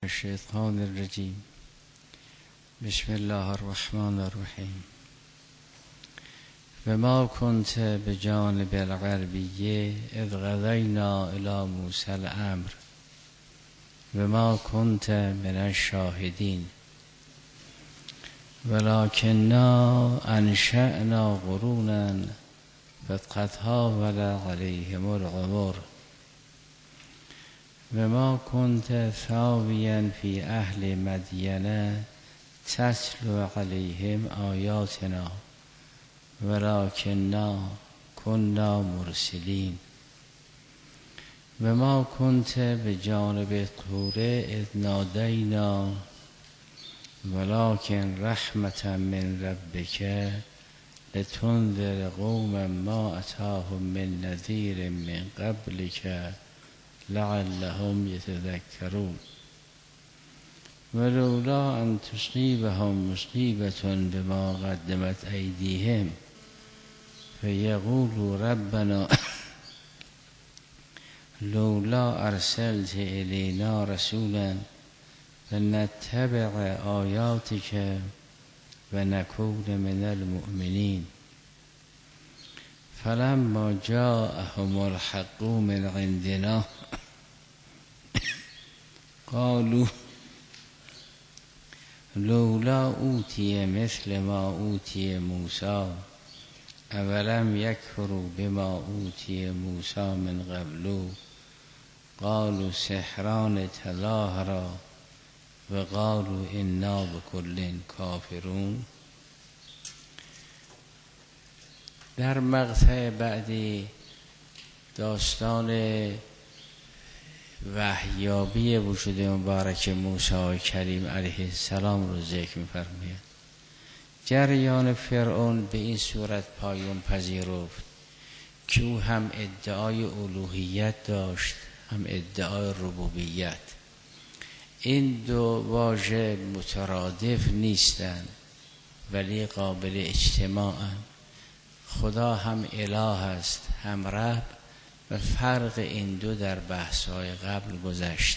الشیطان الرجیم. بسم الله الرحمن الرحیم. و ما کنت بجانب الغربیه اذ قضینا الی موسی الامر و ما کنت من الشاهدین ولکننا انشأنا قرونا فقد حاول علیهم العمر و ما کنت ثاویا فی اهل مدینه تتلو علیهم آیاتنا ولکننا کنا مرسلین و ما کنت بجانب طور اذ نادینا ولکن رحمة من ربک لتنذر قوما ما اتاهم من نذیر من قبلک لعلهم یتذکرون ولولا ان تصیبهم مصیبة بما قدمت ایدیهم فیقولوا ربنا لولا ارسلت الینا رسولا فنتبع آیاتک و نکون من المؤمنین فلما جاءهم الحق من عندنا قالوا لولا اوتی مثل ما اوتی موسی اولم یکفروا بما اوتی موسی من قبل قالوا سحران تظاهرا و قالوا انا بكل کافرون. در مقطع بعدی داستان وحیابی وجود مبارک موسی کریم علیه السلام رو ذکر می‌فرماید. جریان فرعون به این صورت پایان پذیرفت که او هم ادعای الوهیت داشت هم ادعای ربوبیت. این دو واژه مترادف نیستند ولی قابل اجتماعند. خدا هم اله است هم رب و فرق این دو در بحث‌های قبل گذشت.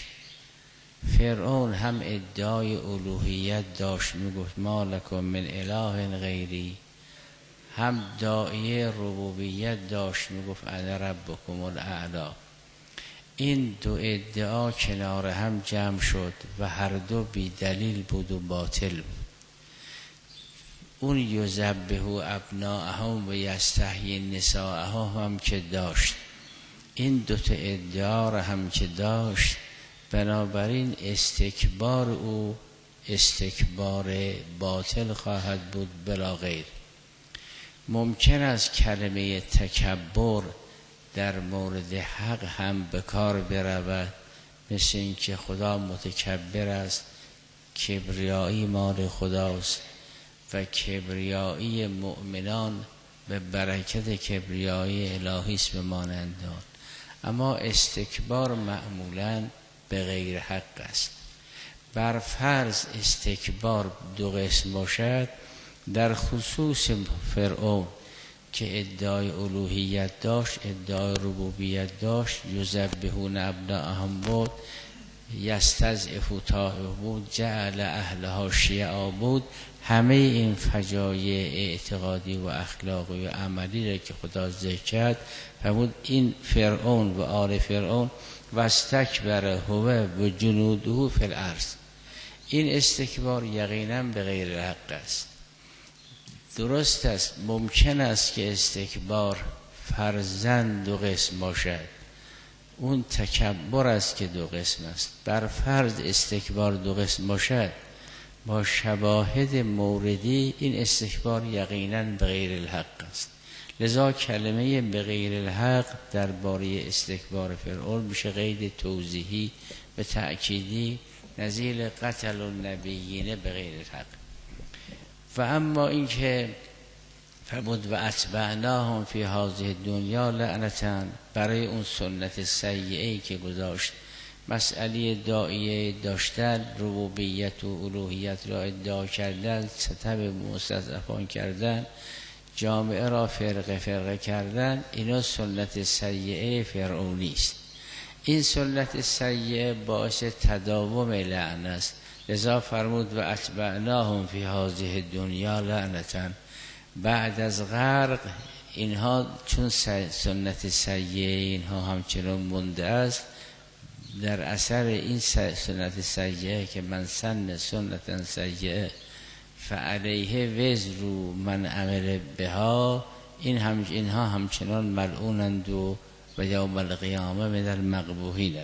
فرعون هم ادعای الوهیت داشت، میگفت ما لکم من اله غیری، هم داعیه ربوبیت داشت، میگفت انا ربکم الاعلی. این دو ادعا کنار هم جمع شد و هر دو بی دلیل بود و باطل بود. اون یذبحوا ابناءهم و یستحیی نساءهم هم که داشت، این دوتا ادعا را هم که داشت، بنابراین استکبار او استکبار باطل خواهد بود بلا غیر. ممکن است کلمه تکبر در مورد حق هم به کار برود، مثل این که خدا متکبر است، کبریایی مال خداست و کبریایی مؤمنان به برکت کبریایی الهی است به مانند آن. اما استکبار معمولاً به غیر حق است. بر فرض استکبار دو قسم باشد، در خصوص فرعون که ادعای الوهیت داشت، ادعای ربوبیت داشت، یذبحون ابناءهم بود، یستضعف طائفه بود، جعل اهلها شیعا بود، همه این فجایع اعتقادی و اخلاقی و عملی را که خدا ذکر کرد فرمود این فرعون و آل فرعون و استکبر هو و جنوده فی الارض. این استکبار یقینا به غیر حق است. درست است، ممکن است که استکبار فرضاً دو قسم باشد، اون تکبر است که دو قسم است. بر فرض استکبار دو قسم باشد، با شواهد موردی این استکبار یقینا به غیر الحق است. لذا کلمه به غیر الحق درباره استکبار فرعون میشه قید توضیحی و تأکیدی نظیر قتل النبیین به غیر الحق. و اما این که فرمود و اتبعناهم فی هذه الدنیا لعنة، برای اون سنت سیئه‌ای که گذاشت، مسئله داعیه داشتن، ربوبیت و الوهیت را ادعا کردن، ستم مستضعفان کردن، جامعه را فرقه فرقه کردن، اینا سنت سیئه فرعونی است. این سنت سیئه باعث تداوم لعنت است. لذا فرمود و اتبعناهم فی هذه الدنیا لعنتا، بعد از غرق اینها چون سنت سیئه اینها همچنان مونده است، در اثر این سنت سیئه که من سن سنت سیئه فعلیه وزر من عمل بها، اینها همچنان ملعونند و یوم القیامه من المقبوحین.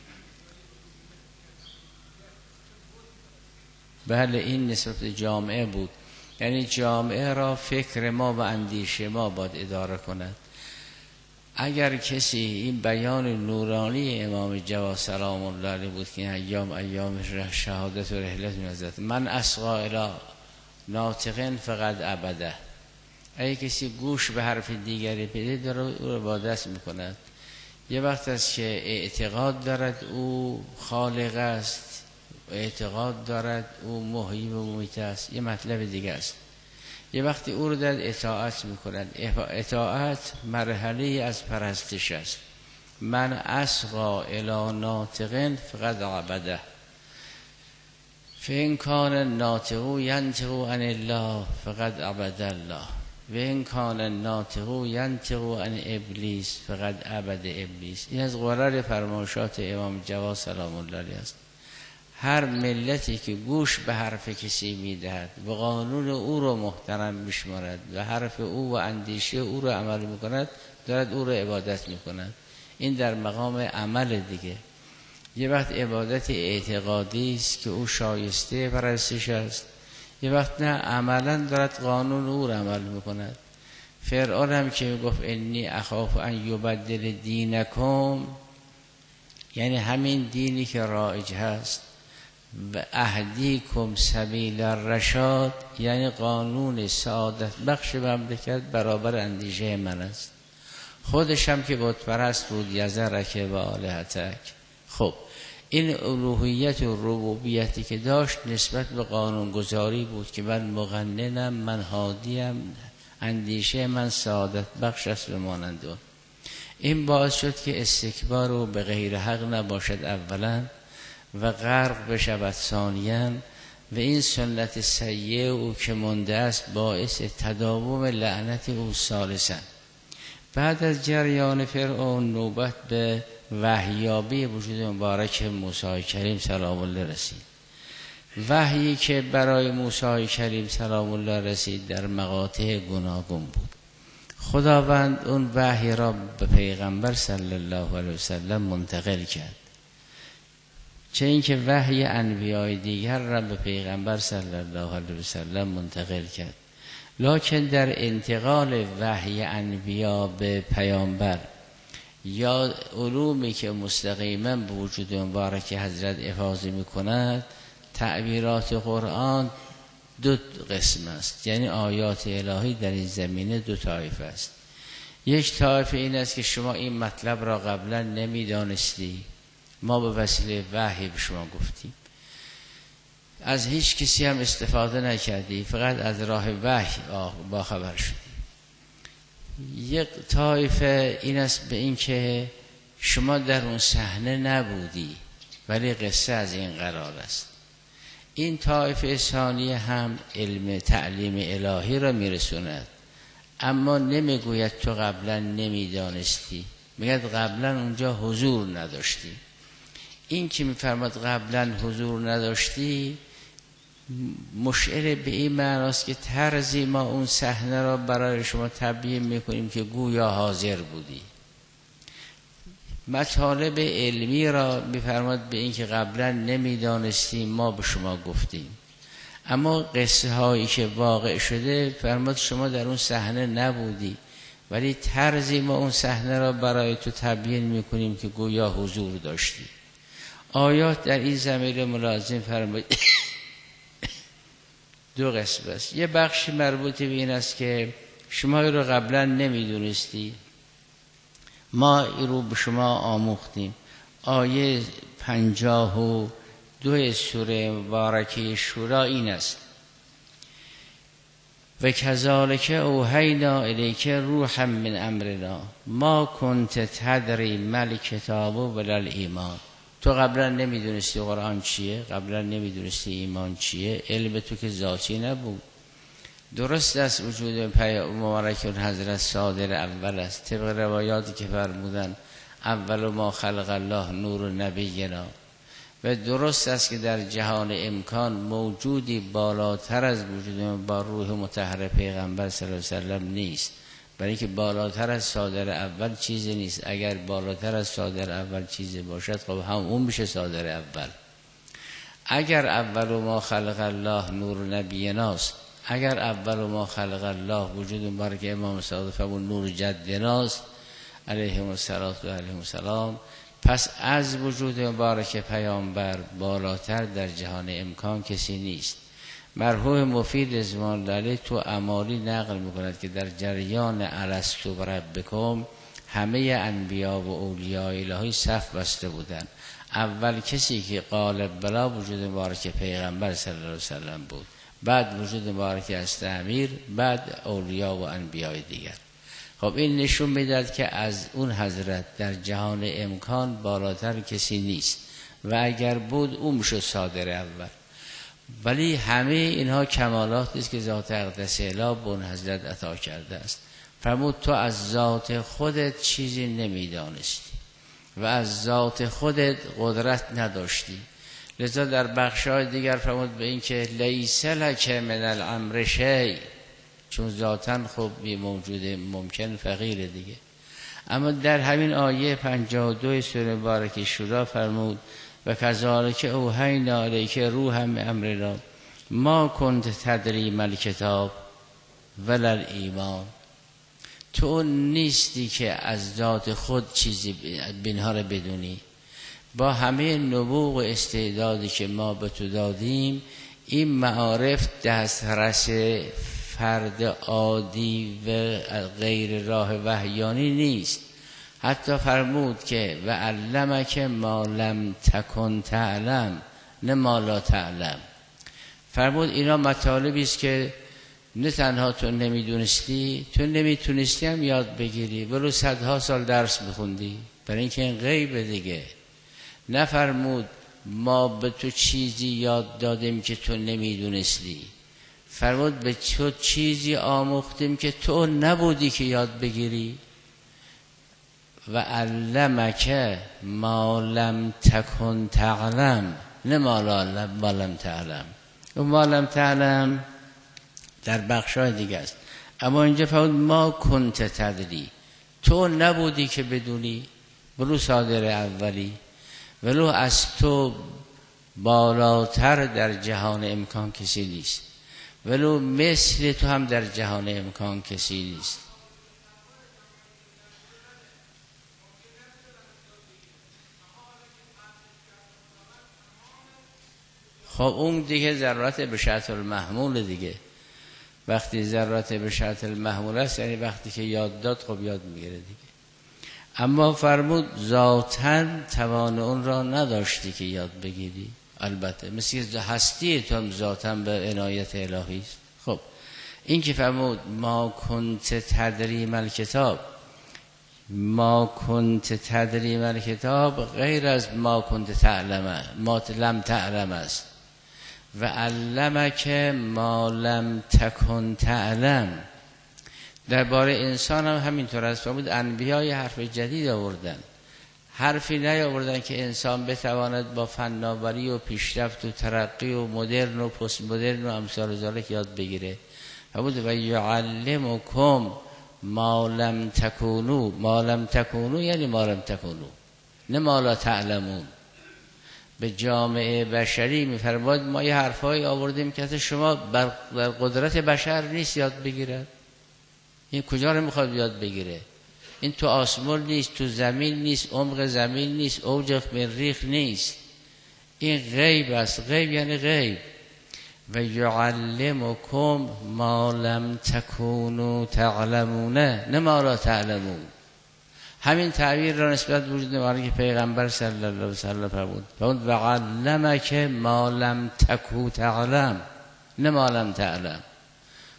بله این نسبت جامعه بود، یعنی جامعه را فکر ما و اندیشه ما باید اداره کند. اگر کسی این بیان نورانی امام جواد سلام الله علیه بود که ایام شهادت و رحلت می‌ازد من اسقا الی ناطقن فقط ابده، اگه کسی گوش به حرف دیگری بده داره او را عبادت میکند. یه وقت است که اعتقاد دارد او خالق است، اعتقاد دارد او محیی و ممیت است، یه مطلب دیگه است. یه وقتی او رو در اطاعت میکنند. اطاعت مرحله از پرستش است. من اسقا الی ناطقن فقط عبده فإن کان الناطق ینطق عن الله فقد عبد الله و این کان الناطق ینطق عن ابلیس فقد عبد ابلیس. این از قرار فرمایشات امام جواد سلام الله علیه است. هر ملتی که گوش به حرف کسی میدهد و قانون او رو محترم میشمارد و حرف او و اندیشه او رو عمل میکند، دارد او رو عبادت میکند. این در مقام عمل دیگه. یه وقت عبادت اعتقادی است که او شایسته پرستش است، یه وقت نه عملا دارد قانون او رو عمل میکند. فرعون هم که گفت انی اخاف ان یبدل دینکم، یعنی همین دینی که رایج هست، و اهدیکم سبیل الرشاد، یعنی قانون سعادت بخش مملکت برابر اندیشه من است. خودش هم که بت پرست بود، یذرک و آلهتک. خب این الوهیت و ربوبیتی که داشت نسبت به قانون گذاری بود که من مقننم، من هادیم، اندیشه من سعادت بخش است به مانند اون. این باعث شد که استکبار و به غیر حق نباشد اولا و غرق بشود ثانیاً، و این سنت سیئه او که مونده است باعث تداوم لعنت او ثالثاً. بعد از جریان فرعون نوبت به وحییابی وجود مبارک موسی کریم سلام الله رسید. وحیی که برای موسی کریم سلام الله رسید در مقاطع گوناگون بود. خداوند اون وحی را به پیغمبر صلی الله علیه وسلم منتقل کرد، چه اینکه وحی انبیای دیگر را به پیغمبر صلی الله علیه وسلم منتقل کرد. لکن در انتقال وحی انبیا به پیامبر یا علومی که مستقیما به وجود مبارک حضرت افاضه می کند، تعبیرات قرآن دو قسم است. یعنی آیات الهی در این زمینه دو طایفه است. یک طایفه این است که شما این مطلب را قبلا نمیدانستی، ما به وسیله وحی به شما گفتیم، از هیچ کسی هم استفاده نکردی، فقط از راه وحی با خبر شدی. یک طایفه این است به این که شما در اون صحنه نبودی ولی قصه از این قرار است. این طایفه ثانیه هم علم تعلیم الهی را میرسوند، اما نمیگوید تو قبلا نمیدانستی، میگه قبلا اونجا حضور نداشتی. این که میفرماد قبلا حضور نداشتی مشعر به این معناست که طرزی ما اون صحنه را برای شما تبیین میکنیم که گویا حاضر بودی. مطالب علمی را میفرماد به این که قبلا نمیدانستیم ما به شما گفتیم، اما قصه هایی که واقع شده فرماد شما در اون صحنه نبودی ولی طرزی ما اون صحنه را برای تو تبیین میکنیم که گویا حضور داشتی. آیات در این زمینه ملازم فرمود دو قسم است. یه بخشی مربوط به این است که شما این رو قبلا نمیدونستی، ما این رو به شما آموختیم. آیه 52 سوره مبارکه شورا این است: و کذالک اوحینا الیک روحا من امرنا ما کنت تدری مل کتاب ولا الایمان. تو قبلا نمیدونستی قرآن چیه، قبلا نمیدونستی ایمان چیه، علم تو که ذاتی نبود. درست است وجود مبارک حضرت صادر اول است، طبق روایاتی که فرمودن اول ما خلق الله نور نبینا. و درست است که در جهان امکان موجودی بالاتر از وجود با روح مطهر پیغمبر صلی الله علیه و سلم نیست، برای که بالاتر از صادر اول چیزی نیست. اگر بالاتر از صادر اول چیزی باشد خب هم اون میشه صادر اول. اگر اول ما خلق الله نور نبیناست، اگر اول ما خلق الله وجود مبارک امام صادق و نور جدناست علیهم السلام، پس از وجود مبارک پیامبر بالاتر در جهان امکان کسی نیست. مرحوم مفید رضوان الله علیه تو اعمالی نقل میکند که در جریان الستو بربکم همه انبیا و اولیاء الهی صف بسته بودند. اول کسی که قال بلا وجود مبارک پیغمبر صلی الله علیه و سلم بود، بعد وجود مبارک است امیر، بعد اولیاء و انبیاء دیگر. خب این نشون میداد که از اون حضرت در جهان امکان بالاتر کسی نیست و اگر بود اون میشه صادر اول. ولی همه اینها کمالاتی است که ذات اقدس الهی به اون حضرت عطا کرده است. فرمود تو از ذات خودت چیزی نمیدانستی و از ذات خودت قدرت نداشتی، لذا در بخشای دیگر فرمود به این که لیس لک من الامر شیء، چون ذاتاً خب بی موجود ممکن فقیر دیگه. اما در همین آیه 52 سوره مبارکه شورا فرمود و کذالک اوحینا الیک روحا من امرنا ما کنت تدری مل کتاب ولا الایمان. تو نیستی که از ذات خود چیزی بینها رو بدونی. با همه نبوغ و استعدادی که ما به تو دادیم، این معارف دسترس فرد عادی و غیر راه وحیانی نیست. حتی فرمود که و علمک ما لم تکن تعلم، نه ما لا تعلم. فرمود اینا مطالبی است که نه تنها تو نمیدونستی، تو نمیتونستی هم یاد بگیری، ولو صدها سال درس بخوندی، برای اینکه این غیب دیگه. نفرمود ما به تو چیزی یاد دادیم که تو نمیدونستی، فرمود به تو چیزی آموختیم که تو نبودی که یاد بگیری. و علمک ما لم تکن تعلم، نه ما لم تعلم. و ما لم تعلم در بخشای دیگه است، اما اینجا فرمود ما کنت تدری، تو نبودی که بدونی، ولو صادر اولی، ولو از تو بالاتر در جهان امکان کسی نیست، ولو مثل تو هم در جهان امکان کسی نیست. خب اون دیگه ذرات بشرط المحمول دیگه. وقتی ذرات بشرط المحمول است یعنی وقتی که یاد داد خب یاد میگیره دیگه. اما فرمود ذاتاً توان اون را نداشتی که یاد بگیری. البته مثل هستی تو هم ذاتاً به عنایت الهی است. خب این که فرمود ما کنت تدری مل کتاب، ما کنت تدری مل کتاب غیر از ما کنت تعلم، ما لم تعلم است. و علمک ما لم تکن تعلم. درباره انسان هم همینطور است. فرمود انبیای حرف جدید آوردن، حرفی نیاوردن که انسان بتواند با فناوری و پیشرفت و ترقی و مدرن و پست مدرن و امثال ذالک یاد بگیره. فرمود و یعلمکم ما لم تکونو. ما لم تکونو یعنی ما لم تکونو، نه ما لا تعلمون. به جامعه بشری میفرماید ما یه حرفایی آوردیم که شما بر قدرت بشر نیست یاد بگیره. این کجا رو میخواد یاد بگیره؟ این تو آسمان نیست، تو زمین نیست، عمق زمین نیست، اوج مریخ نیست. این غیب است. غیب یعنی غیب. و یعلمکم ما لم تکونوا تعلمون، نه ما لا تعلمون. همین تعبیر را نسبت وجود مبارک پیغمبر صلی الله علیه و سلم فرمود و علمک ما لم تکو تعلم، نه ما لم تعلم.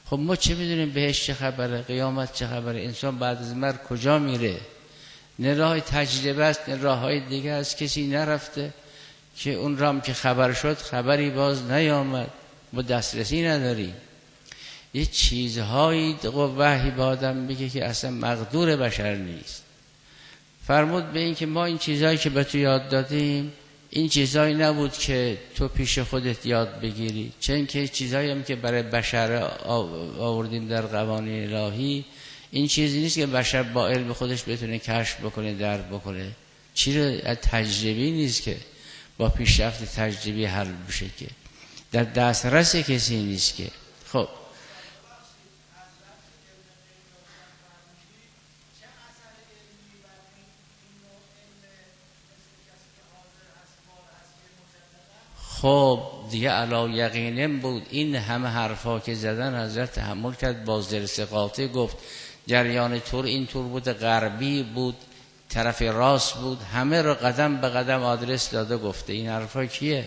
خب ما چه میدونیم بهش چه خبره، قیامت چه خبره، انسان بعد از مرگ کجا میره؟ نه راه تجربه است نه راه های دیگه است. کسی نرفته که اون رام که خبر شد خبری باز نیامد، ما دسترسی نداریم. یه چیزهایی وحی به آدم بگه که اصلا مقدور بشر نیست. فرمود به این که ما این چیزهایی که به تو یاد دادیم این چیزهایی نبود که تو پیش خودت یاد بگیری، چون که چیزهایی هم که برای بشر آوردیم در قوانین الهی این چیزی نیست که بشر با علم خودش بتونه کشف بکنه درک بکنه. چیز تجربی نیست که با پیشرفت تجربی حل بشه، که در دسترس کسی نیست که. خب خب دیگه علا یقینم بود. این همه حرفا که زدن حضرت تحمل کرد، باز در سقاطه گفت جریان طور این طور بود، غربی بود، طرف راست بود، همه رو قدم به قدم آدرس داده گفته. این حرفا کیه؟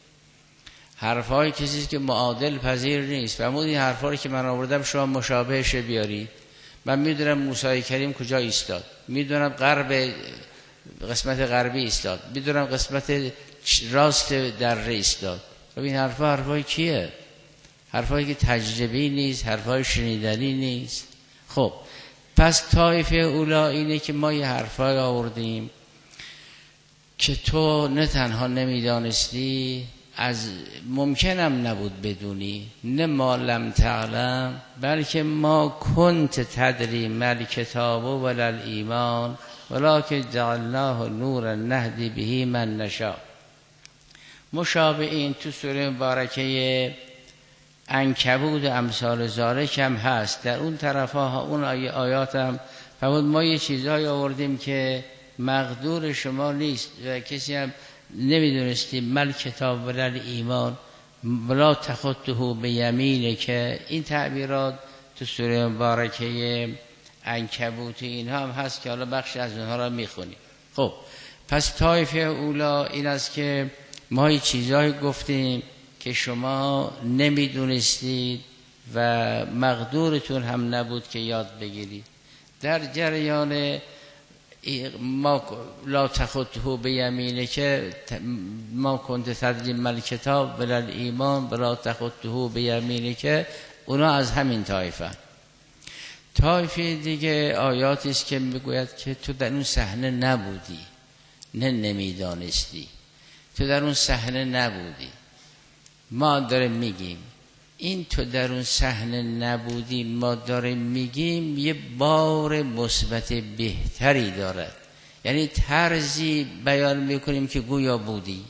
حرفای کسی که معادل پذیر نیست. فرمود این حرفا رو که من آوردم شما مشابهش بیارید. من میدونم موسی کریم کجا ایستاد، میدونم غرب قسمت غربی ایستاد، میدونم قسمت راست در ایستاد. خب این حرفای کیه؟ حرفایی که تجربی نیست، حرفای شنیدنی نیست. خب پس طایفه اولا اینه که ما یه حرفای آوردیم که تو نه تنها نمیدانستی، از ممکنم نبود بدونی، نه ما لم تعلم، بلکه ما کنت تدری مل کتاب ولل ایمان ولکن جعلناه نورا نهدی بهی من نشاء. مشابه این تو سوره مبارکه عنکبوت امثال ذالک هم هست. در اون طرفها اون آیات هم فرمود ما یه چیزایی آوردیم که مقدور شما نیست و کسی هم نمیدونستی. مل کتاب ولل ایمان ولا تخطه بیمینه، که این تعبیرات تو سوره مبارکه عنکبوت اینها هم هست که حالا بخش از اونها را میخونیم. خب پس طایفه اولا این است که ما یه چیزایی گفتیم که شما نمیدونستید و مقدورتون هم نبود که یاد بگیرید. در جریان ما لا تخطه بیمینه که ما کنت تدری مل کتاب ولل ایمان ولا تخطه بیمینه که اونا از همین طایفه دیگه آیاتی است که میگوید که تو در اون صحنه نبودی، نه نمیدانستی، تو در اون صحنه نبودی. ما داریم میگیم این تو در اون صحنه نبودی، ما داریم میگیم یه بار مثبت بهتری دارد، یعنی طرزی بیان میکنیم که گویا بودی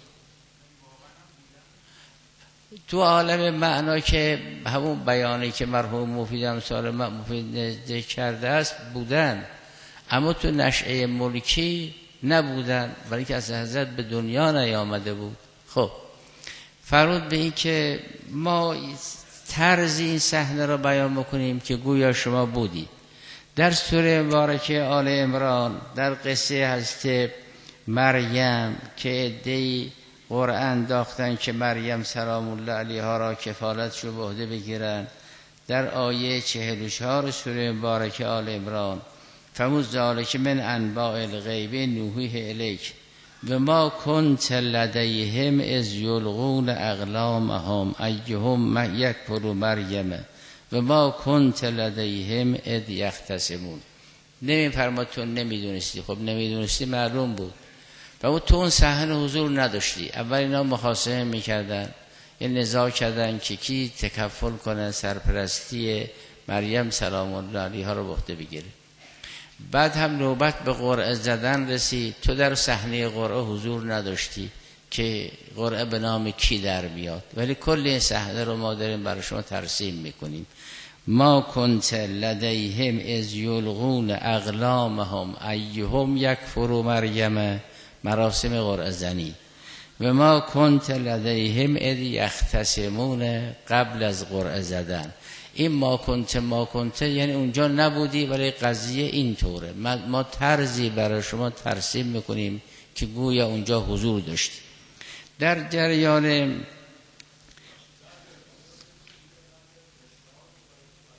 تو عالم معنا، که همون بیانی که مرحوم مفید امثال مفید کرده است بودن، اما تو نشأه ملکی نبودن، برای که از حضرت به دنیا نیامده بود. خب فرود به این که ما طرز این صحنه را بیان میکنیم که گویا شما بودید. در سوره مبارکه آل عمران در قصه حضرت مریم که عده‌ای قرعه انداختن که مریم سلام الله علیها را کفالتشو به عهده بگیرن، در آیه 44 سوره مبارکه آل عمران فرمود ذالک من انباء الغیب نوحیه الیک و ما کنت لدیهم اذ یلقون اقلامهم ایهم یکفر مریم و ما کنت لدیهم اذ یختصمون. نمیفرماد تو نمیدونستی. خب نمیدونستی معلوم بود و تو اون صحنه حضور نداشتی. اول اینا مخاصمه میکردن، یه نزاع کردن که کی تکفل کنه سرپرستی مریم سلام الله علیها رو به عهده بگیره. بعد هم نوبت به قرعه زدن رسید، تو در صحنه قرعه حضور نداشتی که قرعه به نام کی در بیاد، ولی کل این صحنه رو ما داریم برای شما ترسیم میکنیم. ما کنت لدیهم اذ یلقون اقلامهم ایهم یکفر مریم، مراسم قرعه زنی. و ما کنت لدیهم اذ یختصمون، قبل از قرعه زدن. این ما کنت یعنی اونجا نبودی ولی قضیه اینطوره. ما طرزی برای شما ترسیم میکنیم که گویا اونجا حضور داشتی. در جریان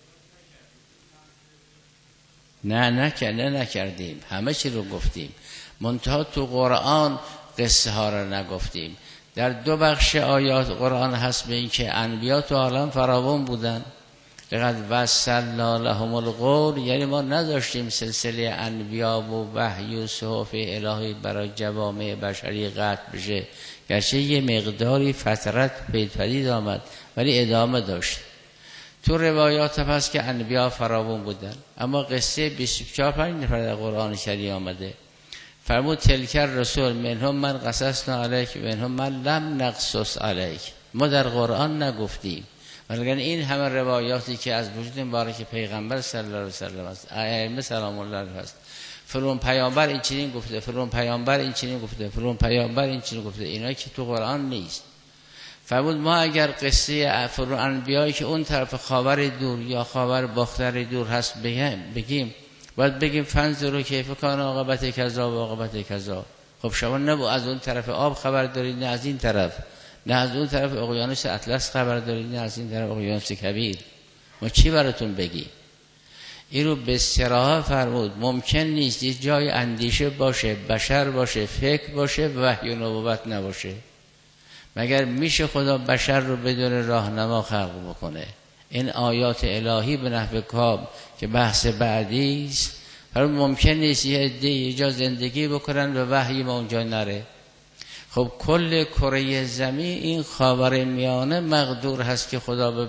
نه نکردیم، همه چی رو گفتیم، منتها تو قرآن قصه ها رو نگفتیم. در 2 بخش آیات قرآن هست به این که انبیا تو عالم فراوان بودن. لقد وصلنا لهم القول، یعنی ما نداشتیم سلسله انبیا و وحی و صحف الهی برای جوامع بشری قطع بشه، گرچه یه مقداری فترت پدید آمد ولی ادامه داشت. تو روایات هست که انبیا فراوان بودن، اما قصه 24-25 نفر در قرآن شریف آمده. فرمود تلک الرسل منهم من قصصنا علیک و منهم من لم نقصص علیک. ما در قرآن نگفتیم، ولی این همه روایاتی که از وجود مبارک پیغمبر صلی الله علیه و سلم است، ائمه سلام الله علیهم است، فلان پیامبر این چنین گفته، فلان پیامبر این چنین گفته، فلان پیامبر این چنین گفته، اینا که تو قرآن نیست. فرمود ما اگر قصه فلان انبیایی که اون طرف خاور دور یا خاور باختر دور هست بگیم، باید بگیم فنظروا کیف کان عاقبت کذا و عاقبت کذا. خب شما نه از اون طرف آب خبر دارید نه از این طرف، نه از اون طرف اقیانوس اطلس خبر دارید نه از این طرف اقیانوس کبیر، ما چی براتون بگیم؟ این رو به صراحت فرمود. ممکن نیست یه جای اندیشه باشه، بشر باشه، فکر باشه، وحی و نبوت نباشه. مگر میشه خدا بشر رو بدون راهنما خلق بکنه؟ این آیات الهی به نحو کام که بحث بعدی است، ممکن نیست یه عده یه جا زندگی بکنن و وحی ما اونجا نره. خب کل کره زمین این خاور میانه مقدور هست که خدا به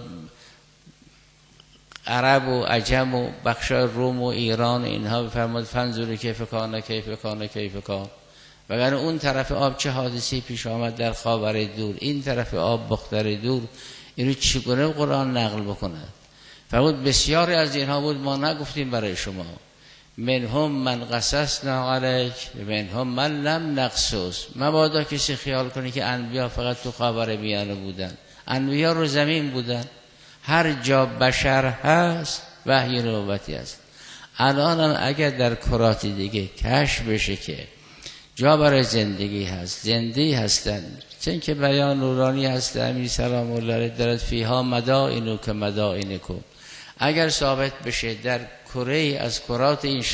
عرب و عجم و بخشای روم و ایران اینها بفرماد فنظروا کیف کان کیف کان کیف کان. وگرنه اون طرف آب چه حادثی پیش آمد در خاور دور، این طرف آب باختر دور، این رو چگونه قرآن نقل بکنه؟ فرمود بسیاری از اینها بود ما نگفتیم برای شما. منهم من قصصنا علیک و منهم من لم نقصص. مبادا کسی خیال کنه که انبیا فقط تو خاور میانه بودن، انبیا رو زمین بودن، هر جا بشر هست وحی نبوتی هست. الان هم اگر در کرات دیگه کشف بشه که جا برای زندگی هست، زنده هستن، چون که بیان نورانی هست امیر سلام الله علیه دارد فیها مدائن که مدائنکم. اگر ثابت بشه در کره از کرات این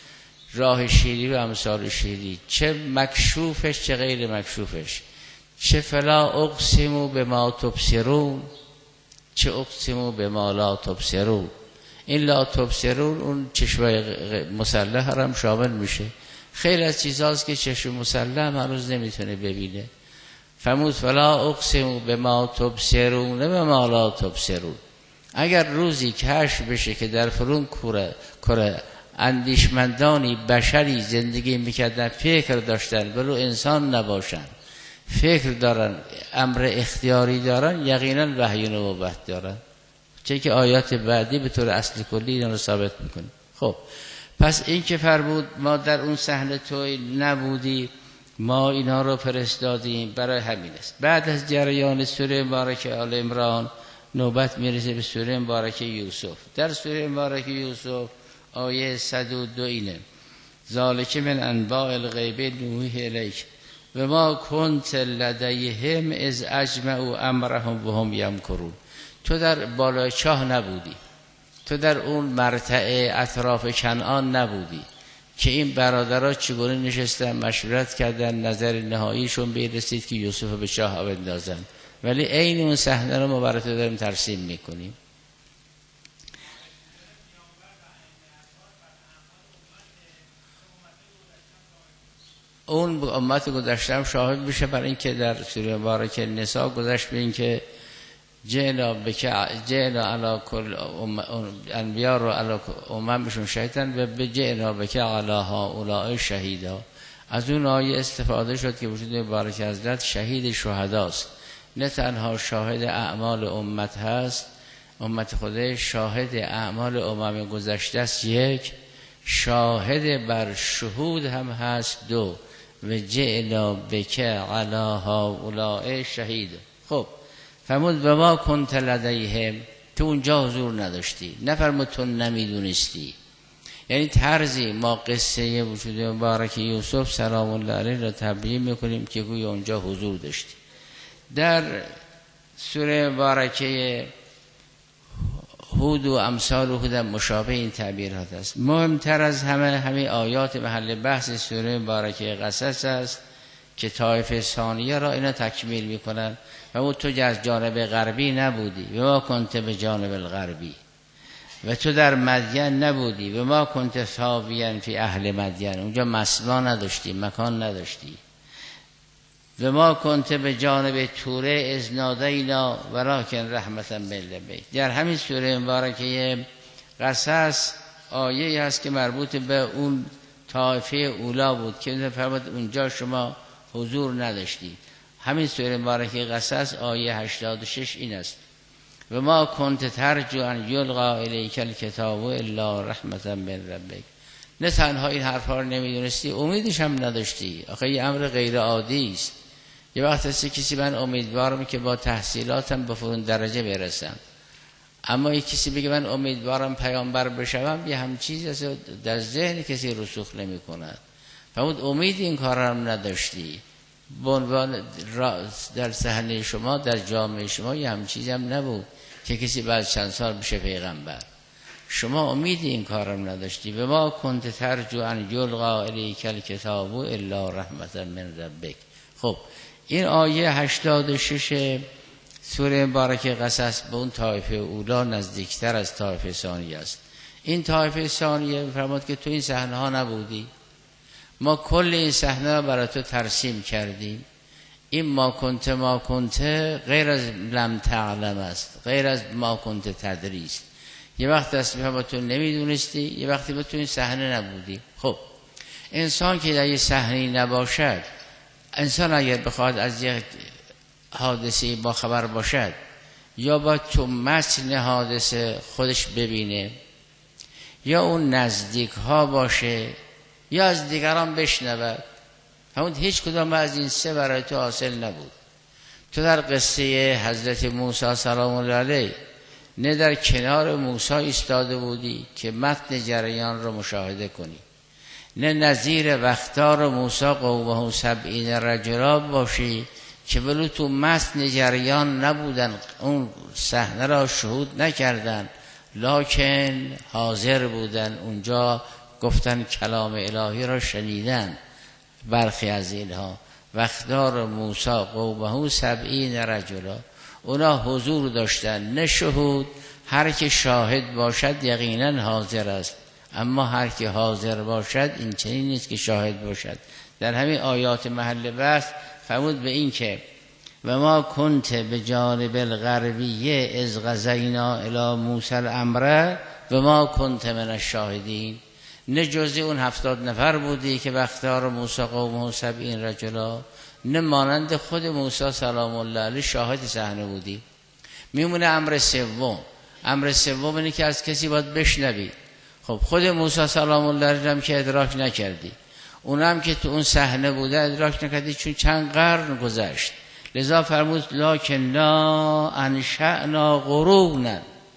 راه شیری و امثال شیری، چه مکشوفش چه غیر مکشوفش، چه فلا اقسموا بما تبصرون چه اقسموا بما لا تبصرون، این لا تبصرون اون چشم مسلح هم شامل میشه. خیلی از چیزهاست که چشم مسلح هنوز نمیتونه ببینه. فرمود فلا اقسموا بما تبصرون و ما لا تبصرون. اگر روزی کشف بشه که در فرون کره اندیشمندانی بشری زندگی میکردن، فکر داشتن ولو انسان نباشن، فکر دارن، امر اختیاری دارن، یقینا وحی نبوت دارن، چه که آیات بعدی به طور اصل کلی اینا رو ثابت میکنه. خب پس این که فرمود ما در اون صحنه توی نبودی، ما اینا رو فرستادیم، برای همین است. بعد از جریان سوره مبارکه آل عمران نوبت میرسه به سوره مبارکه یوسف. در سوره مبارکه یوسف آیه 102 اینه: ذالک من انباء الغیب نوحیه الیک و ما کنت لدیهم اذ اجمعوا امرهم و هم یمکرون. تو در بالای چاه نبودی، تو در اون مرتع اطراف کنعان نبودی که این برادرها چگونه نشستن مشورت کردن، نظر نهاییشون برسید که یوسف به چاه بندازن. ولی عین اون صحنه رو ما برات داریم ترسیم میکنیم. اون امت گذشته هم شاهد میشه برای اینکه در سوره مبارکه نساء گذشت به اینکه جعلنا علی کل انبیا رو علی اممشون شهیدن و بجعلنا بک علی هؤلاء شهیدا. از اون آیه استفاده شد که وجود مبارک حضرت شهید شهداست، نه تنها شاهد اعمال امت هست، امت خود شاهد اعمال امم گذشته است، یک شاهد بر شهود هم هست، دو و جعلنا بک علی هؤلاء شهید. خب فرمود و ما کنت لدیهم، تو اونجا حضور نداشتی، نفرمود تو نمیدونستی. یعنی طرزی ما قصه وجود مبارک یوسف سلام الله علیه را تبیین میکنیم که گویا اونجا حضور داشتی. در سوره مبارکه هود و امثال هود مشابه این تعبیرات است. مهمتر از همه آیات محل بحث سوره مبارکه قصص است که طایفه ثانیه را اینا تکمیل میکنن. و اون تو از جانب غربی نبودی و ما کنت به جانب الغربی، و تو در مدین نبودی و ما کنت ثاویا فی اهل مدین، اونجا مسنا نداشتی، مکان نداشتی. و ما کنت به جانب توره از نادینا ولکن رحمتا من البیت. در همین سوره مبارکه قصص آیه هست که مربوط به اون طایفه اولا بود که فرمود اونجا شما حضور نداشتی. همین سوره مبارکه قصص آیه 86 این است: و ما کنت ترجو ان یلقا الیک الکتاب الا رحمتا من ربک. نه تنها این حرفا رو نمیدونستی، امیدش هم نداشتی. آخه یه امر غیر عادی است. یه وقت هست کسی من امیدوارم که با تحصیلاتم به فلان درجه برسم، اما یک کسی بگه من امیدوارم پیامبر بشم، یه هم چیزی است در ذهن کسی رسوخ نمی‌کند. فرمود امید این کار هم نداشتی. به عنوان در صحنه شما، در جامعه شما یه هم چیزی هم نبود که کسی بعد چند سال بشه پیغمبر. شما امید این کارم نداشتی. و ما کنت ترجو ان یلقا الیک الکتاب الا رحمتا من ربک. خب این آیه 86 سوره مبارکه قصص به اون طایفه اولا نزدیکتر از طایفه ثانیه است. این طایفه ثانیه فرمود که تو این صحنه ها نبودی، ما کل این صحنه را برای تو ترسیم کردیم. این ما کنت غیر از لم تعلم است، غیر از ما کنت تدریس. یه وقت دست به تو نمیدونستی، یه وقتی به تو این صحنه نبودی. خب انسان که در یه صحنه نباشد، انسان اگر بخواد از یک حادثه با خبر باشد، یا با تو متن حادثه خودش ببینه، یا اون نزدیک ها باشه، یا از دیگران بشنود. همون هیچ کدام از این سه برای تو حاصل نبود. تو در قصه حضرت موسی سلام الله علیه نه در کنار موسی ایستاده بودی که متن جریان رو مشاهده کنی، نه نظیر وقتار موسی قومه 70 رجلا باشی که ولو تو متن جریان نبودن، اون صحنه را شهود نکردن، لکن حاضر بودن اونجا، گفتن کلام الهی را شنیدن. برخی از اینها وقتار موسی قومه 70 رجلا، اونا حضور داشتن، نه شهود. هر که شاهد باشد یقینا حاضر است، اما هر که حاضر باشد این چنین نیست که شاهد باشد. در همین آیات محل بحث فرمود به این که و ما کنت به جانب الغربیه از غزینا الی موسی الامر و ما کنت من الشاهدین. نه جزء اون 70 نفر بودی که وقتار موسی قومه 70 رجلا، نه مانند خود موسی سلام الله علیه شاهد صحنه بودی. میمونه امر سوم. امر سوم اینه که از کسی باید بشنوی. خب خود موسی سلام الله علیه هم که ادراک نکردی، اونم که تو اون صحنه بوده ادراک نکردی، چون چند قرن گذشت. لذا فرمود لکن لا انشأنا قرونا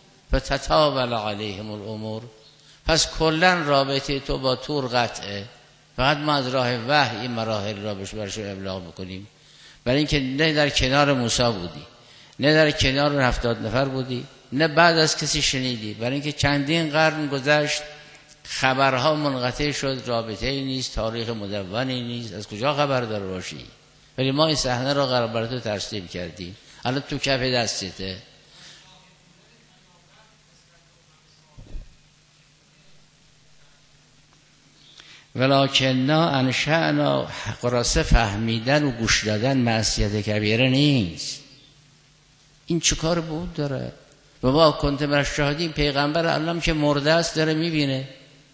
فتطاول علیهم الامور. پس کلن رابطه تو با طور قطعه، فقط ما از راه وحی این مراحل را برشون ابلاغ بکنیم. برای اینکه نه در کنار موسی بودی، نه در کنار 70 نفر بودی، نه بعد از کسی شنیدی. برای اینکه چندین قرن گذشت، خبرها منقطع شد، رابطه ای نیست، تاریخ مدونی نیست، از کجا خبر دار باشی؟ ولی ما این صحنه را قرار برای تو ترسیم کردیم، الان تو کف دستته. ولکننا انشأنا، خلاصه فهمیدن و گوش دادن معصیت کبیره نیست. این چه کار بود داره؟ و ما کنت من الشاهدین. پیغمبر علم که مرده است داره میبینه.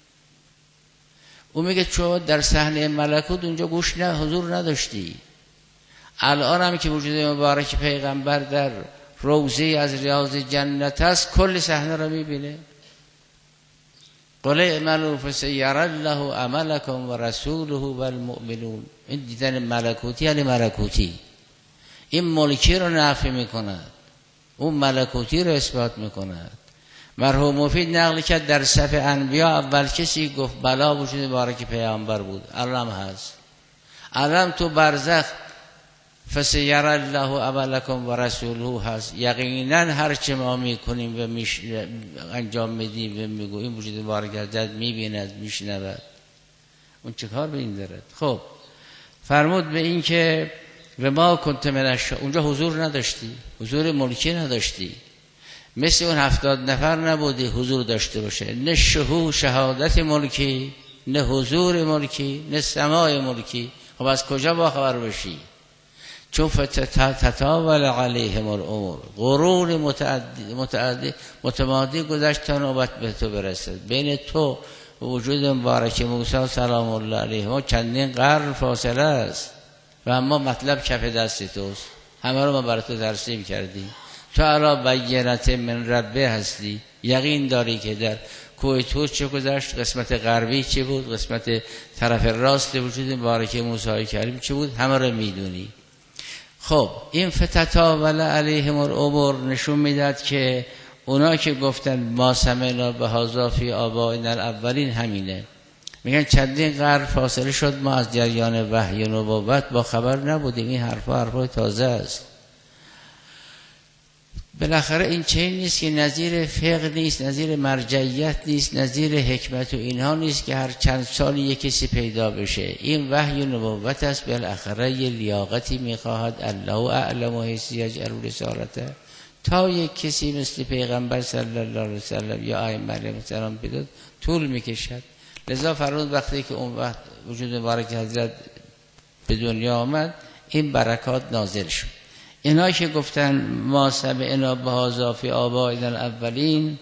او میگه چون در صحنه ملکوت اونجا گوش حضور نداشتی. الان هم که وجود مبارک پیغمبر در روضه از ریاض جنت است، کل صحنه را میبینه. قل اعملوا فسیری الله عملکم و رسوله و المؤمنون. این دیدن ملکوتی یعنی ملکوتی. این ملکی رو نفی میکند، اون ملکوتی رو اثبات میکند. مرحوم مفید نقل کرد در صف انبیا اول کسی گفت بلا وجود مبارک پیامبر بود، الان هست. الان تو برزخ فسیر الله عملکم و رسوله هست. یقینا هر چه ما میکنیم و انجام میدیم و میگوییم وجود بارک حضرت میبیند میشنود. اون چه کار به این دارد؟ خب فرمود به این که و ما کنت من اونجا حضور نداشتی، حضور ملکی نداشتی، مثل اون 70 نفر نبودی حضور داشته باشه، نه شهادت ملکی، نه حضور ملکی، نه سماع ملکی. خب از کجا با خبر بشی؟ چون تتاول علیهم الامور، قرون متمادی گذشت تا نوبت به تو برسد. بین تو و وجود مبارک موسی سلام الله علیه ما چندین قرن فاصله است و اما مطلب کف دست توست، همه رو ما برای تو ترسیم کردیم. تو علا بینت من ربه هستی، یقین داری که در کوه طور چه گذشت، قسمت غربی چه بود، قسمت طرف راست وجود مبارک موسی کریم چه بود، همه رو میدونی. خب این فتتاول علیهم الامور نشون میداد که اونا که گفتن ما سمعنا بهذا فی آبائنا الاولین همینه. میگن چندین قرن فاصله شد ما از جریان وحی و نبوت با خبر نبودیم. این حرفا تازه است. بالاخره این چه نیست که نظیر فقه نیست، نظیر مرجعیت نیست، نظیر حکمت و اینها نیست که هر چند سال یک کسی پیدا بشه. این وحی و نبوت است. بالاخره یه لیاقتی میخواهد. الله اعلم حیث یجعل رسالته. تا یک کسی مثل پیغمبر صلی الله علیه وسلم یا ائمه علیهم السلام بیاد طول میکشد. لذا فرمود وقتی که اون وقت وجود مبارک حضرت به دنیا آمد این برکات نازل شد. اینا که گفتن ما سمعنا بهذا فی آبائنا الاولین،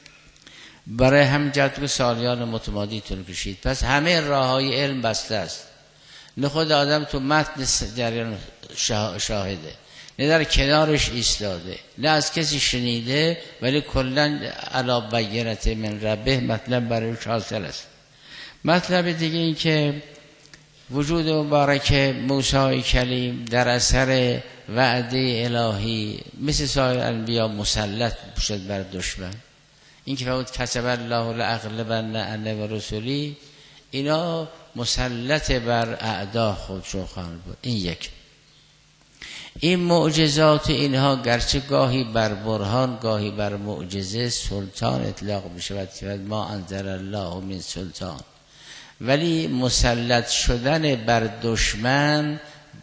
برای هم جد و سالیان متمادی طول کشید. پس همه راههای علم بسته است. نه خود آدم تو متن جریان شاهده، نه در کنارش ایستاده، نه از کسی شنیده، ولی کلا علی بینت من ربه مطلب برایش حاصل است. مطلب دیگه این که وجود مبارک موسی کلیم در اثر وعده الهی مثل سایر انبیا مسلط شد بر دشمن. این که فرمود کتب الله لاغلبن انا و رسولی، اینا مسلط بر اعدا خودشون خواهند بود. این یک. این معجزات اینها گرچه گاهی بر برهان گاهی بر معجزه سلطان اطلاق می شود که ما انزل الله من سلطان، ولی مسلط شدن بر دشمن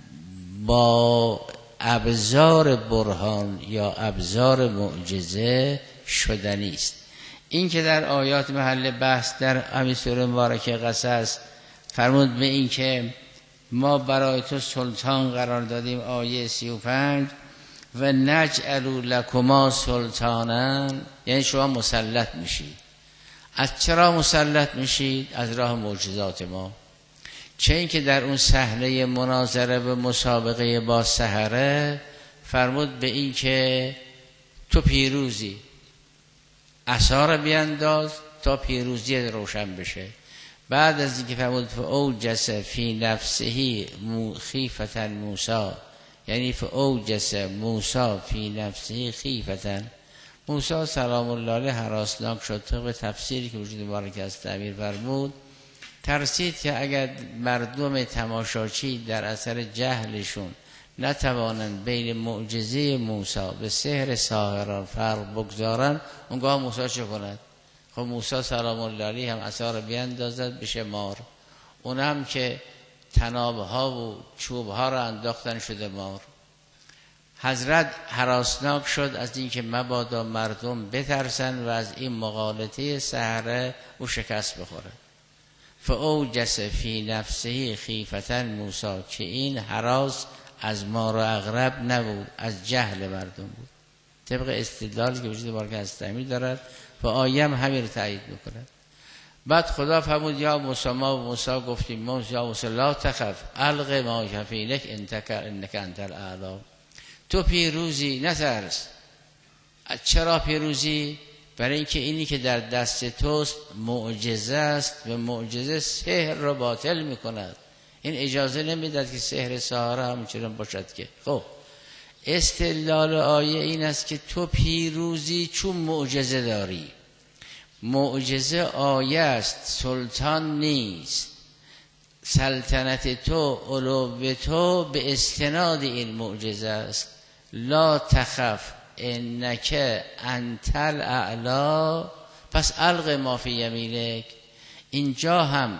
با ابزار برهان یا ابزار معجزه شدنی است. این که در آیات محل بحث در همین سوره مبارکه قصص فرمود به این که ما برای تو سلطان قرار دادیم، آیه 35 و نجعل لکما سلطانا، یعنی شما مسلط میشید. از چرا مسلط میشید؟ از راه معجزات ما. چه این که در اون صحنه مناظره و مسابقه با سحره فرمود به این که تو پیروزی، عصا را بینداز تا پیروزی روشن بشه. بعد از اینکه فرمود فاوجس فی نفسه خیفة موسی، یعنی فاوجس موسی فی نفسه خیفة، موسی سلام الله علیه هراسناک شد. طبق تفسیری که وجود مبارک از تعبیر فرمود، ترسید که اگر مردم تماشاچی در اثر جهلشون نتوانند بین معجزه موسی به سحر ساحران فرق بگذارن، اونگاه موسی چه کند؟ خب موسی سلام الله علیه هم عصا را بیندازد بشه مار. اون هم که تنابها و چوبها را انداختن شده مار. حضرت هراسناک شد از اینکه مبادا مردم بترسن و از این مغالطه سحره او شکست بخوره. فاوجس فی نفسه خیفة موسی، که این هراس از مار و عقرب نبود، از جهل مردم بود. طبق استدلالی که وجود مبارک از تعمیر دارد و آیم همین رو تایید میکند. بعد خدا فرمود یا موسی، ما موسی گفتیم یا موسی لا تخف الق ما فی انک انت الاعلی، تو پیروزی، نترس. چرا پیروزی؟ برای اینکه اینی که در دست توست معجزه است و معجزه سحر را باطل میکند. این اجازه نمیداد که سحر ساحره همچنان باشد که. خب استدلال آیه این است که تو پیروزی چون معجزه داری. معجزه آیه است، سلطان نیست. سلطنت تو، علو تو به استناد این معجزه است. لا تخف انک انت الاعلی. پس الق ما فی یمینک. اینجا هم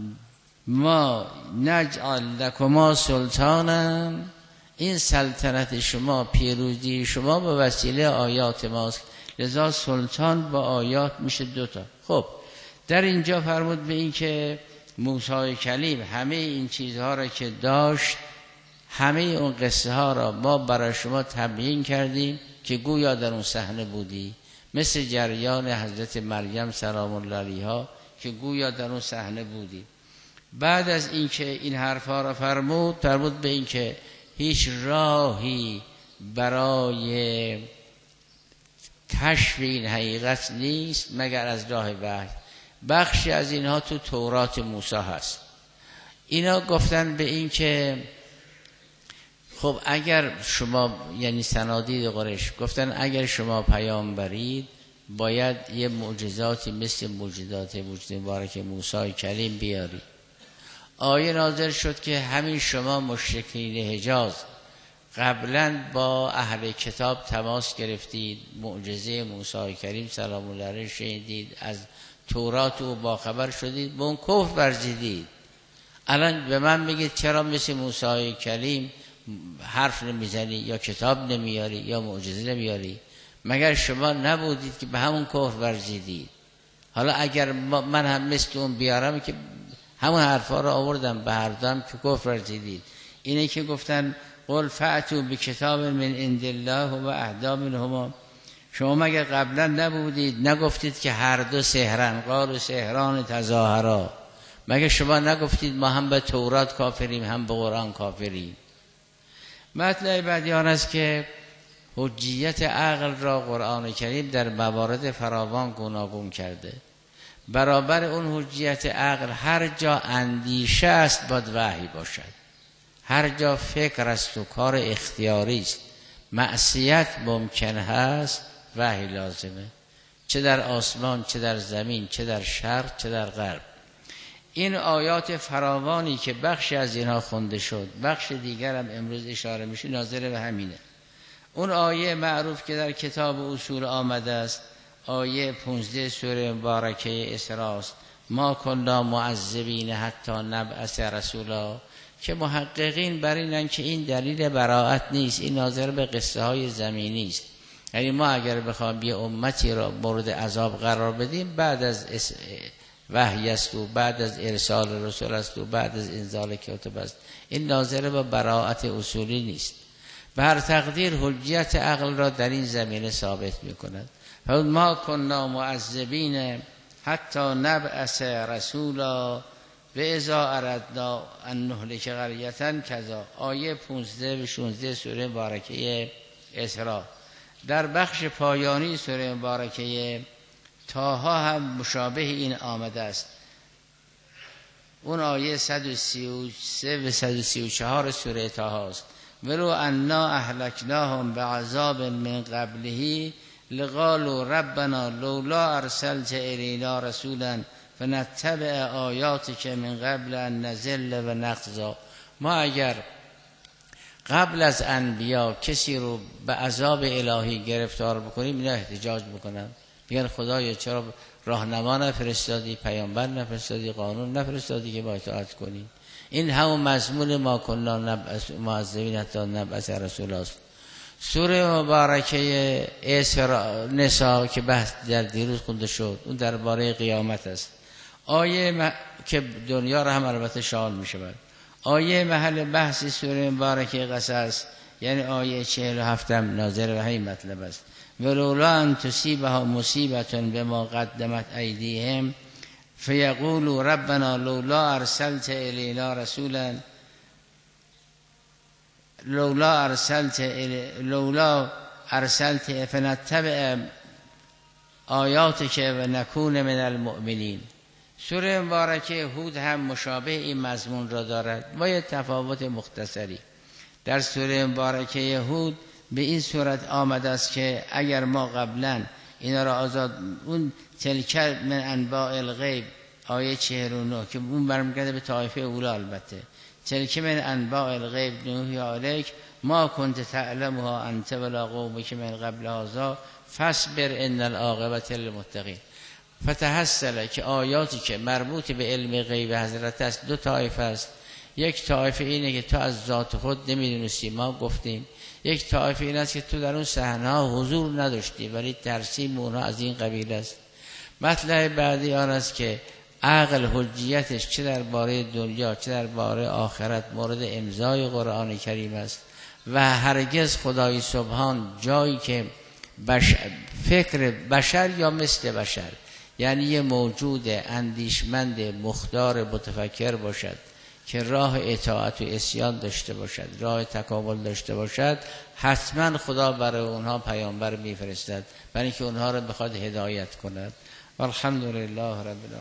ما نجعل لکما سلطانا، این سلطنت شما، پیروزی شما به وسیله آیات ماست، لذا سلطان با آیات میشه دوتا. خب در اینجا فرمود به این که موسی کلیم همه این چیزها را که داشت، همه اون قصه ها را ما برای شما تبیین کردیم که گویا در اون صحنه بودی، مثل جریان حضرت مریم سلام الله علیها که گویا در اون صحنه بودی. بعد از اینکه این حرفا را فرمود به این که هیچ راهی برای کشف این حقیقت نیست مگر از راه وحی. بخشی از اینها تو تورات موسی هست. اینا گفتن به این که خب اگر شما، یعنی صنادید قریش گفتن اگر شما پیامبرید باید یه معجزاتی مثل معجزات مبارک موسی کلیم بیاری. آیه نازل شد که همین شما مشرکین حجاز قبلا با اهل کتاب تماس گرفتید، معجزه موسی کریم سلام الله علیه شنیدید، از تورات او باخبر شدید، به اون کفر ورزیدید. الان به من میگید چرا مثل موسی کریم حرف نمیزنی یا کتاب نمیاری یا معجزه نمیاری؟ مگر شما نبودید که به همون کفر ورزیدید؟ حالا اگر من هم مثل اون بیارم که همون حرفا رو آوردم به هر دم که کفر ورزیدید. اینه که گفتن قل فأتوا بکتاب من عند الله و اهدی منهما. شما مگر قبلا نبودید نگفتید که هر دو سحرن، قالوا سحران تظاهرا؟ مگر شما نگفتید ما هم به تورات کافریم هم به قرآن کافریم؟ مطلب بعدی آن است که حجیت عقل را قرآن کریم در موارد فراوان گوناگون کرده. برابر اون حجیت عقل هر جا اندیشه است باید وحی باشد، هر جا فکر است و کار اختیاری است، معصیت ممکن هست، وحی لازمه، چه در آسمان چه در زمین، چه در شرق چه در غرب. این آیات فراوانی که بخشی از اینها خونده شد، بخش دیگر هم امروز اشاره میشه، ناظر به همینه. اون آیه معروف که در کتاب اصول آمده است، آیه 15 سوره مبارکه اسراء است، ما کنا معذبین حتی نبعث رسولا، که محققین بر اینن که این دلیل براءت نیست، این ناظر به قصه های زمینی است. یعنی ما اگر بخوایم یه امتی را مورد عذاب قرار بدیم بعد از وحی است و بعد از ارسال رسول است و بعد از انزال کتب است، این ناظر به براءت اصولی نیست. به هر تقدیر حجیت عقل را در این زمینه ثابت می‌کند. ما کنا معذبین حتی نبعث رسولا و اذا اردنا ان نهلک قریة کذا. آیه 15 و 16 سوره مبارکه اسراء. در بخش پایانی سوره مبارکه طه هم مشابه این آمده است. اون آیه 133 و 134 سوره طه است. ولو انا اهلکناهم بعذاب من قبله لقالوا ربنا لولا ارسلت الینا رسولا فنتبع آیاتک من قبل ان نذل و نخزا. ما اگر قبل از انبیا کسی رو به عذاب الهی گرفتار بکنیم اینا احتجاج بکنن، میگن خدایا چرا راهنما نفرستادی، پیامبر نفرستادی، قانون نفرستادی که با اطاعت کنیم. این همون مضمون ما کنا نبعث معذبین حتی نبعث رسول است. سوره مبارکه اسراء نساء که بحث در دیروز خونده شد، اون درباره قیامت است. آیه که دنیا را هم البته شامل میشه. آیه محل بحث سوره مبارکه قصص یعنی آیه 47 هم ناظر به همین مطلب است. ولولا ان تصیبها مصیبه بما قدمت ایدیهم فیقولوا ربنا لولا ارسلت الینا رسولا لولا ارسلت فنتبع آیاتک و نکون من المؤمنین. سوره مبارکه هود هم مشابه این مضمون را دارد با یه تفاوت مختصری. در سوره مبارکه هود به این صورت آمده است که اگر ما قبلا اینا را آزاد، اون تلک من انباء الغیب آیه 49 که اون برمیگرده به طایفه اولا. البته تلک من انباء الغیب نوحی الیک ما کنت تعلمها انت ولا قومک من قبل هذا فاصبر ان العاقبة للمتقین. فتحصل که آیاتی که مربوط به علم غیب حضرت است دو طایفه است. یک طایفه اینه که تو از ذات خود نمیدونستی، ما گفتیم. یک طایفه این است که تو در اون صحنه‌ها حضور نداشتی ولی ترسیم اونها از این قبیل است. مطلب بعدی آن است که عقل حجیتش چه درباره دنیا چه درباره آخرت مورد امضای قرآن کریم است و هرگز خدای سبحان جایی که فکر بشر یا مثل بشر، یعنی یه موجود اندیشمند مختار متفکر باشد که راه اطاعت و عصیان داشته باشد، راه تکامل داشته باشد، حتما خدا برای اونها پیامبر میفرستد برای اینکه اونها رو بخواد هدایت کند. والحمدلله رب العالمین.